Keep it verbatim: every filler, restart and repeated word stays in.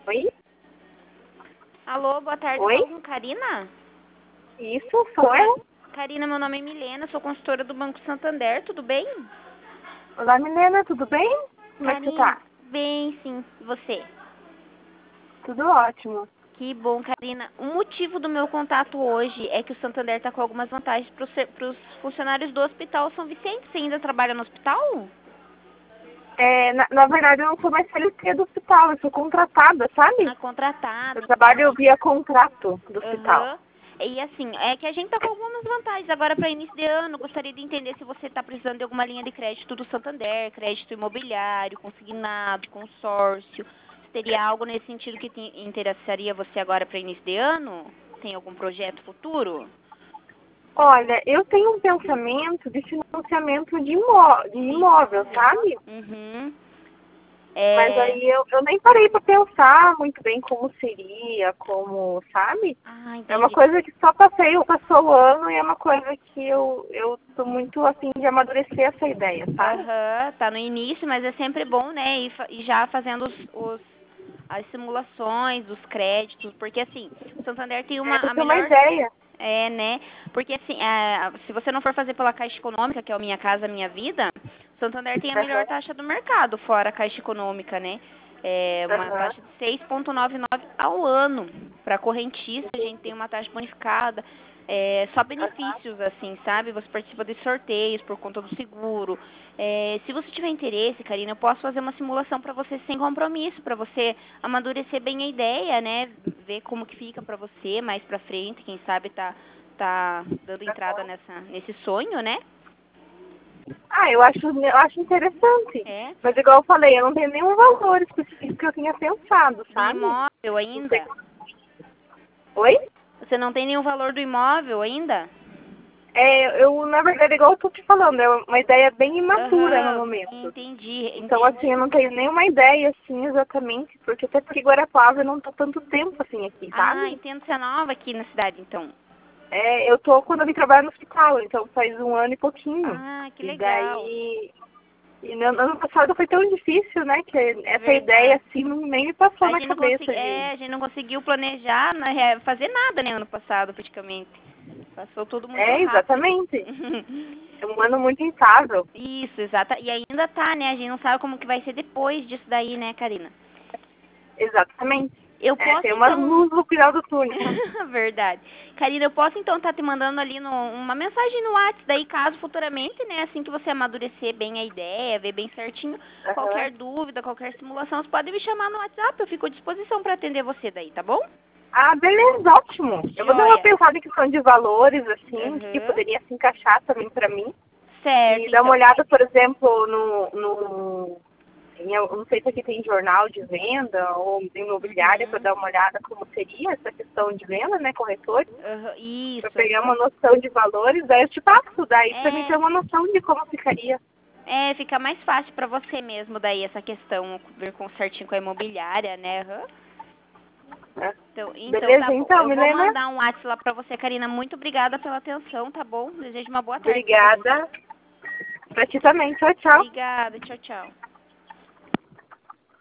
Oi? Alô, boa tarde, Oi? falo com Karina? Isso, sou eu. Karina, meu nome é Milena, sou consultora do Banco Santander, tudo bem? Olá, Milena, tudo bem? Como é que você Karina, tá? bem sim, e você? Tudo ótimo. Que bom, Karina. O motivo do meu contato hoje é que o Santander está com algumas vantagens para os funcionários do Hospital São Vicente. Você ainda trabalha no hospital? É, na, na verdade, eu não sou mais C L T do hospital, eu sou contratada, sabe? Ah, contratada, Eu trabalho entendi. via contrato do hospital. Aham. E assim, é que a gente tá com algumas vantagens. Agora, para início de ano, gostaria de entender se você está precisando de alguma linha de crédito do Santander, crédito imobiliário, consignado, consórcio. Se teria algo nesse sentido que te interessaria você agora para início de ano? Tem algum projeto futuro? Olha, eu tenho um pensamento de financiamento de, imó de De imóvel, imóvel. sabe? Uhum. Mas É... aí eu, eu nem parei para pensar muito bem como seria, como, sabe? Ah, É uma entendi. coisa que só passei, passou o ano e é uma coisa que eu, eu tô muito assim de amadurecer essa ideia, sabe? Aham, tá no início, mas é sempre bom, né? Ir, fa- ir já fazendo os, os- as simulações dos créditos, porque assim, o Santander tem É uma pra a ter uma melhor. ideia. É, né? Porque assim, é, se você não for fazer pela Caixa Econômica, que é o Minha Casa Minha Vida, o Santander tem a melhor Aham, taxa do mercado, fora a Caixa Econômica, né? É uma aham. taxa de seis vírgula noventa e nove ao ano. Para correntista, a gente tem uma taxa bonificada. É, só benefícios, assim, sabe? Você participa de sorteios por conta do seguro. É, se você tiver interesse, Karina, eu posso fazer uma simulação para você sem compromisso, para você amadurecer bem a ideia, né? Ver como que fica para você mais para frente, quem sabe tá tá dando entrada nessa nesse sonho, né? Ah, eu acho, eu acho interessante. É. Mas igual eu falei, eu não tenho nenhum valor específico que eu tenha pensado, Do sabe? imóvel Não sei. ainda? Oi? Você não tem nenhum valor do imóvel ainda? É, eu, na verdade, igual eu tô te falando, é uma ideia bem imatura no Aham, momento. entendi, Então, assim, eu entendi. não tenho nenhuma ideia, assim, exatamente, porque até porque Guarapuava eu não tô tanto tempo, assim, aqui, Ah, sabe? entendo, você é nova aqui na cidade, então. É, eu tô quando eu vim trabalhar no hospital, então faz um ano e pouquinho. Ah, que E legal. daí, e no ano passado foi tão difícil, né, que É essa ideia, verdade. assim, não- nem me passou A na gente não consegui, cabeça de... é, a gente não conseguiu planejar, né, fazer nada, né, ano passado, praticamente. Passou tudo muito É, rápido. exatamente. É um ano muito instável. Isso, exata. E ainda tá, né? A gente não sabe como que vai ser depois disso daí, né, Karina? Exatamente. Eu É, posso tem uma então. luz no final do túnel. Verdade. Karina, eu posso então estar te mandando ali no, uma mensagem no WhatsApp, daí caso futuramente, né, assim que você amadurecer bem a ideia, ver bem certinho, Aham. qualquer dúvida, qualquer simulação, você pode me chamar no WhatsApp, eu fico à disposição para atender você daí, tá bom? Ah, beleza, ótimo. Eu vou dar uma Joia. pensada em questão de valores, assim, que Uhum. poderia se encaixar também pra mim. Certo, E dar uma então. olhada, por exemplo, no, no em, eu não sei se aqui tem jornal de venda ou imobiliária para Uhum. dar uma olhada como seria essa questão de venda, né, corretores, Uhum. para Isso, pegar aham. uma noção de valores, daí eu te passo, daí para mim ter É, uma noção de como ficaria. é, fica mais fácil para você mesmo daí essa questão, ver com certinho com a imobiliária, né? Aham. Né? Então, então tá Beleza, bom. então, Eu vou Milena? mandar um WhatsApp lá pra você, Karina. Muito obrigada pela atenção, tá bom? Desejo uma boa tarde pra você. Obrigada. Pra ti também. Tchau, tchau. Obrigada. Tchau, tchau.